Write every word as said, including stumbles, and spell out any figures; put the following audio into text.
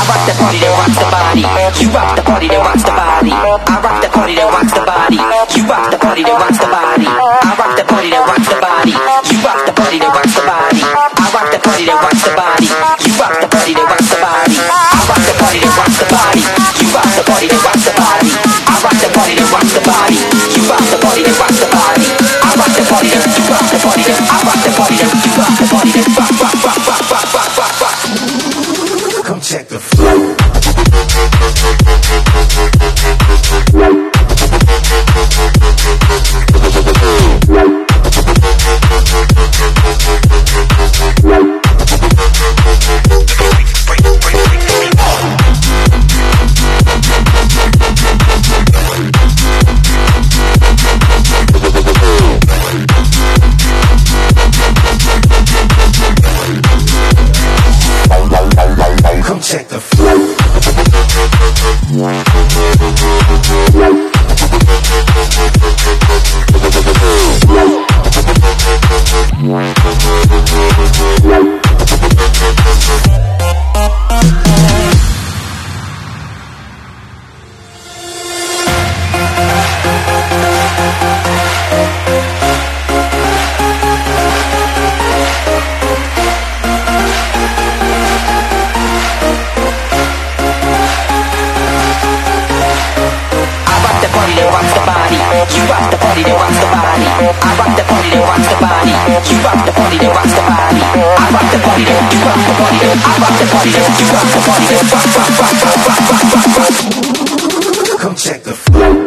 rock the party that rocks the body. You rock the party that rocks the body. I rock the party that rocks the body. You rock the party that rocks the body. I rock the party that rocks the body. You rock the party that rocks the body. I rock the party that rocks the body. You rock the party that rocks the body. I rock the party that rocks the body. You rock the party that rocks the body. I rock the party that rocks the body. You rock the party that rocks the body. I rock the party that you rock the party that I rock the party that you rock the party that rock rock rock rock rock rock rock rock. Come check the flow. Check the flow. You rock the party that rocks the body. I rock the party that rocks the body. You rock the party that rocks the body. I rock the party that you rock the party that I rock the party that you rock the party that rock rock rock rock rock rock rock rock. Come check the flow.